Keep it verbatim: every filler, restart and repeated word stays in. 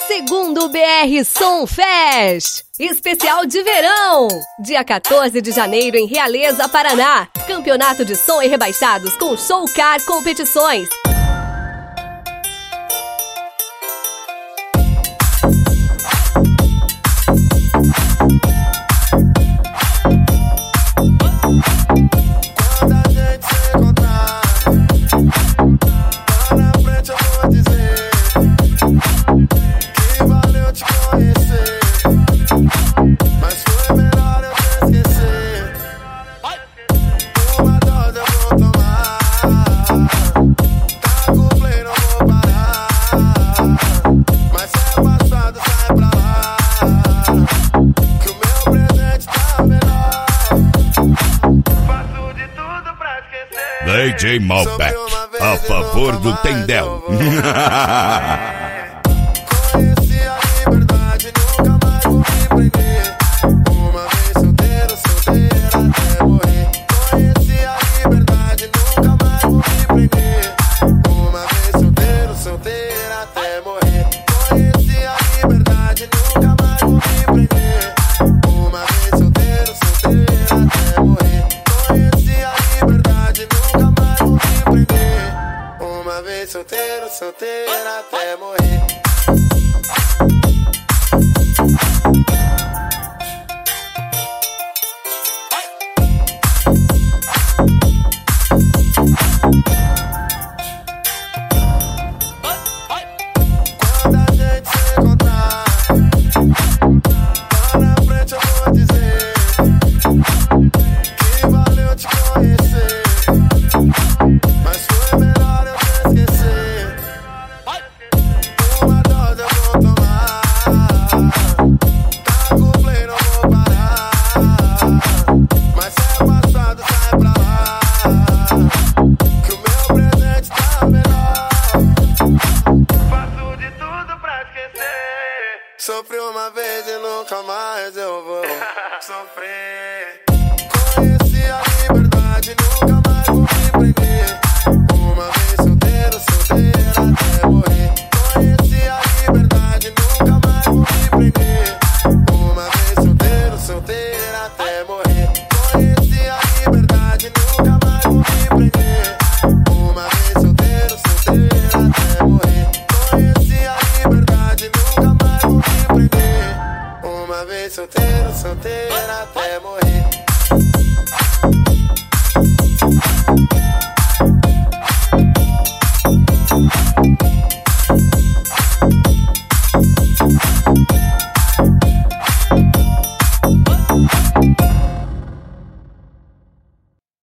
Segundo B R Som Fest, especial de verão, dia quatorze de janeiro em Realeza, Paraná. Campeonato de som e rebaixados com Show Car Competições. D J Malbec, a favor do Tendel. Conheci a liberdade, nunca mais vou me prender. Uma vez solteiro, solteira até morrer. Conheci a liberdade, nunca mais vou me prender. Uma vez solteiro, solteira até morrer. Conheci a liberdade, nunca mais vou me prender. Uma vez solteiro, solteira até morrer. Conheci a liberdade, nunca mais vou me prender. Uma vez solteiro, solteira até morrer. Quando a gente se encontrar, lá na frente eu vou dizer que valeu te conhecer, mas foi melhor eu te esquecer. Uma dose eu vou tomar, tá com play, não vou parar. Mas se é passado, sai pra lá, que o meu presente tá melhor. Faço de tudo pra esquecer. Sofri uma vez e nunca mais eu vou sofrer. Conheci a liberdade, nunca mais vou me prender. Uma vez solteiro, solteira até morrer. Conheci a liberdade, nunca mais vou me prender. Uma vez solteiro, solteira até morrer. Conheci a liberdade, nunca mais vou me prender. Uma vez solteiro, solteira até morrer. Conheci a liberdade, nunca mais vou me prender. Uma vez solteiro, solteira até morrer.